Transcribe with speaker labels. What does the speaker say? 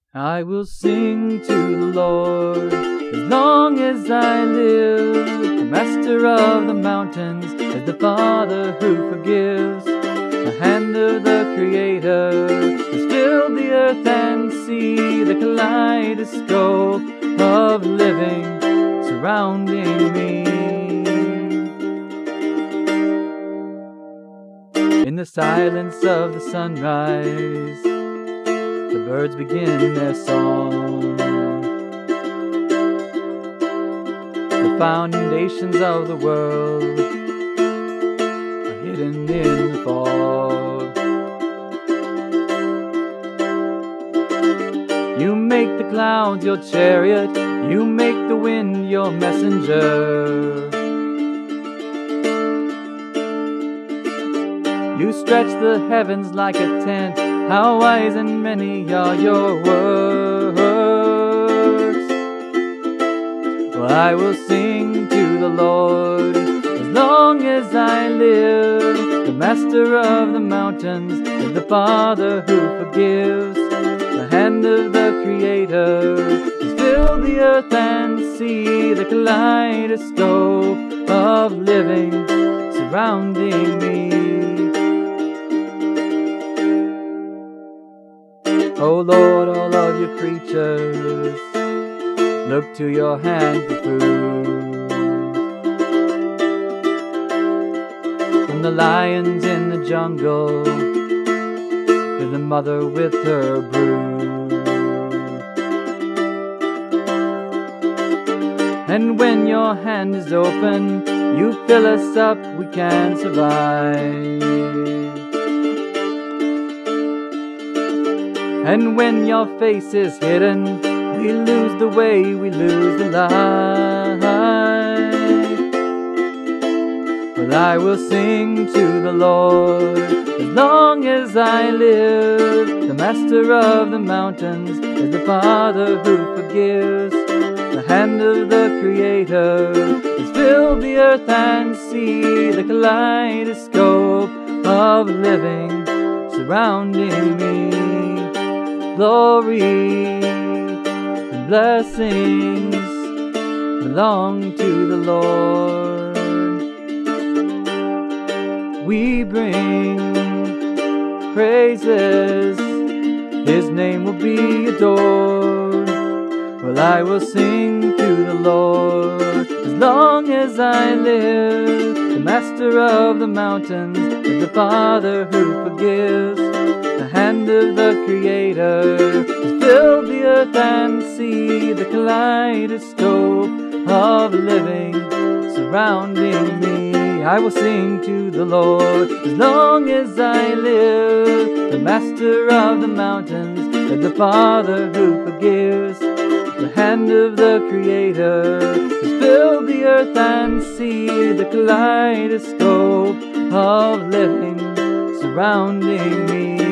Speaker 1: I will sing to the Lord as long as I live. The master of the mountains is the Father who forgives. The hand of the Creator has filled the earth and sea. The kaleidoscope of living surrounding me. In the silence of the sunrise, the birds begin their song. The foundations of the world are hidden in the fog. You make the clouds your chariot, you make the wind your messenger. You stretch the heavens like a tent. How wise and many are your works. Well, I will sing to the Lord as long as I live. The master of the mountains is the Father who forgives. The hand of the Creator has filled the earth and sea. The kaleidoscope of living surrounding me. O Lord, all of your creatures look to your hand for food. From the lions in the jungle to the mother with her brood. And when your hand is open, you fill us up, we can survive. And when your face is hidden, we lose the way, we lose the light. But I will sing to the Lord as long as I live. The master of the mountains is the Father who forgives. The hand of the Creator has filled the earth and sea. The kaleidoscope of living surrounding me. Glory and blessings belong to the Lord. We bring praises, His name will be adored. Well, I will sing to the Lord as long as I live. The master of the mountains is the Father who forgives. The hand of the Creator has filled the earth and sea. The kaleidoscope of living surrounding me. I will sing to the Lord as long as I live. The master of the mountains is the Father who forgives. The hand of the Creator has filled the earth and sea. The kaleidoscope of living surrounding me.